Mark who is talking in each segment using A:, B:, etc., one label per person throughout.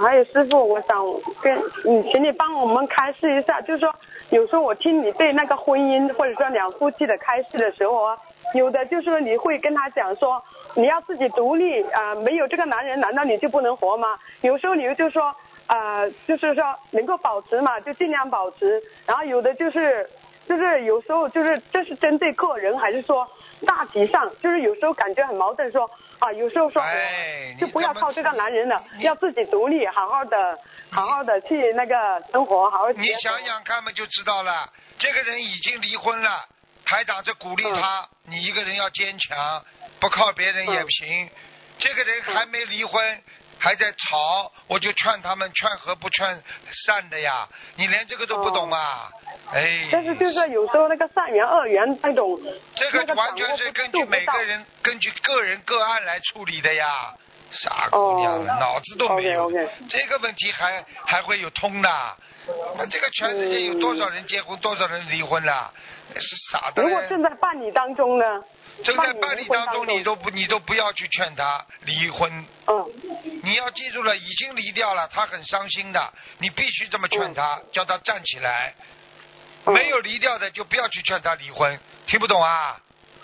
A: 还有师傅，我想请你帮我们开示一下，就是说有时候我听你对那个婚姻或者说两夫妻的开示的时候啊，有的就是说你会跟他讲说你要自己独立没有这个男人难道你就不能活吗？有时候你就说就是说能够保持嘛就尽量保持，然后有的就是有时候就是这是针对个人还是说大体上，就是有时候感觉很矛盾说有时候说就不要靠这个男人了，要自己独立，好好的去那个生活，好好
B: 你想想看嘛就知道了，这个人已经离婚了，台长这鼓励他，你一个人要坚强，不靠别人也不行。这个人还没离婚还在吵，我就劝他们劝和不劝善的呀，你连这个都不懂啊。
A: 但是就是有时候那个善缘恶缘那种，
B: 这个完全是根据每个人根据个人个案来处理的呀。傻姑娘了，脑子都没有。这个问题还会有通的。那这个全世界有多少人结婚，多少人离婚了？是傻的。
A: 如果正在办理当中呢？
B: 正在办理当中，你都不要去劝他离婚。你要记住了，已经离掉了，他很伤心的，你必须这么劝他，叫他站起来。没有离掉的就不要去劝他离婚，听不懂啊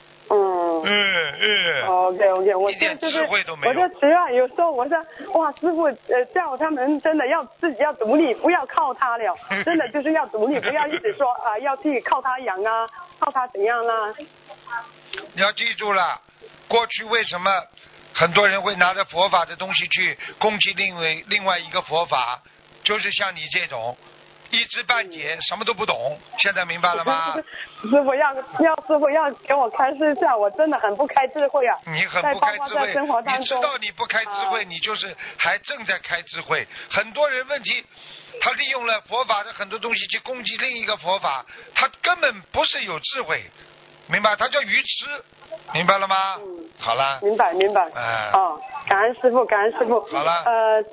A: ？OK， 我
B: 一点智慧都没有。
A: 我就实在有时候我说哇，师傅叫他们真的要自己要独立，不要靠他了，真的就是要独立，不要一直说要去靠他养啊，靠他怎样啊。
B: 你要记住了，过去为什么很多人会拿着佛法的东西去攻击另外一个佛法，就是像你这种一知半解，什么都不懂，现在明白了吗？
A: 师傅师傅要给我开示一下，我真的很不开智慧啊！
B: 你很不开智慧，
A: 在生活当中
B: 你知道你不开智慧，你就是还正在开智慧。很多人问题，他利用了佛法的很多东西去攻击另一个佛法，他根本不是有智慧，明白？他叫愚痴，明白了吗？好了。
A: 明白。感恩师傅，感恩师傅。
B: 好了。